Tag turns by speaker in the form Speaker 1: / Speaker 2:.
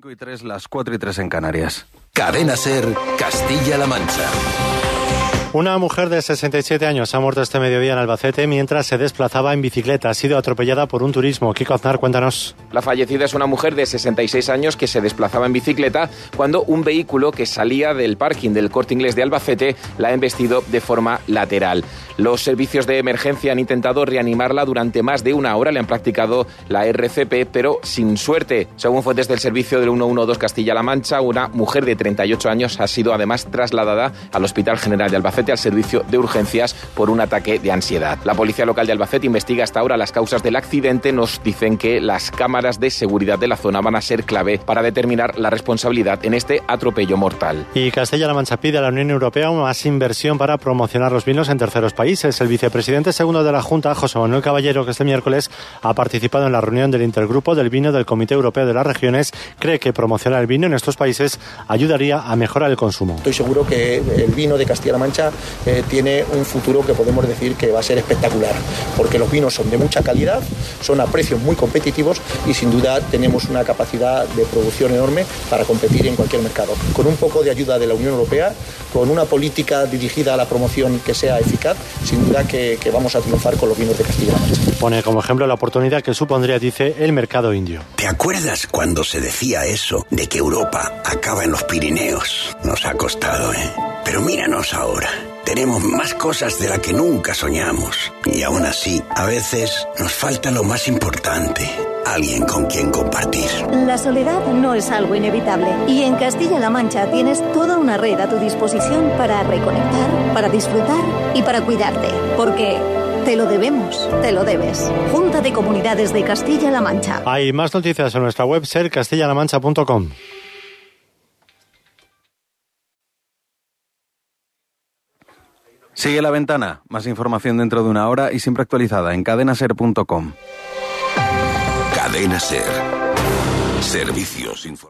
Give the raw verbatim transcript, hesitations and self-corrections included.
Speaker 1: cinco y tres, las cuatro y tres en Canarias.
Speaker 2: Cadena SER, Castilla-La Mancha.
Speaker 3: Una mujer de sesenta y siete años ha muerto este mediodía en Albacete mientras se desplazaba en bicicleta. Ha sido atropellada por un turismo. Kiko Aznar, cuéntanos.
Speaker 4: La fallecida es una mujer de sesenta y seis años que se desplazaba en bicicleta cuando un vehículo que salía del parking del Corte Inglés de Albacete la ha embestido de forma lateral. Los servicios de emergencia han intentado reanimarla durante más de una hora. Le han practicado la R C P, pero sin suerte. Según fuentes del servicio del ciento doce Castilla-La Mancha, una mujer de treinta y ocho años ha sido además trasladada al Hospital General de Albacete al servicio de urgencias por un ataque de ansiedad. La policía local de Albacete investiga hasta ahora las causas del accidente. Nos dicen que las cámaras de seguridad de la zona van a ser clave para determinar la responsabilidad en este atropello mortal.
Speaker 3: Y Castilla-La Mancha pide a la Unión Europea más inversión para promocionar los vinos en terceros países. El vicepresidente segundo de la Junta, José Manuel Caballero, que este miércoles ha participado en la reunión del Intergrupo del Vino del Comité Europeo de las Regiones, cree que promocionar el vino en estos países ayudaría a mejorar el consumo.
Speaker 5: Estoy seguro que el vino de Castilla-La Mancha eh, tiene un futuro que podemos decir que va a ser espectacular, porque los vinos son de mucha calidad, son a precios muy competitivos y sin duda tenemos una capacidad de producción enorme para competir en cualquier mercado. Con un poco de ayuda de la Unión Europea, con una política dirigida a la promoción que sea eficaz, sin duda que, que vamos a triunfar con los vinos de Castilla-La Mancha.
Speaker 3: Pone como ejemplo la oportunidad que supondría, dice, el mercado indio.
Speaker 6: ¿Te acuerdas cuando se decía eso de que Europa acaba en los Pirineos? Nos ha costado, ¿eh? Pero míranos ahora. Tenemos más cosas de las que nunca soñamos. Y aún así, a veces nos falta lo más importante. Alguien con quien compartir.
Speaker 7: La soledad no es algo inevitable. Y en Castilla-La Mancha tienes toda una red a tu disposición para reconectar, para disfrutar y para cuidarte. Porque te lo debemos, te lo debes. Junta de Comunidades de Castilla-La Mancha.
Speaker 3: Hay más noticias en nuestra web ser castilla la mancha punto com.
Speaker 1: Sigue La Ventana. Más información dentro de una hora y siempre actualizada en cadena ser punto com.
Speaker 2: Cadena SER. Servicios informativos.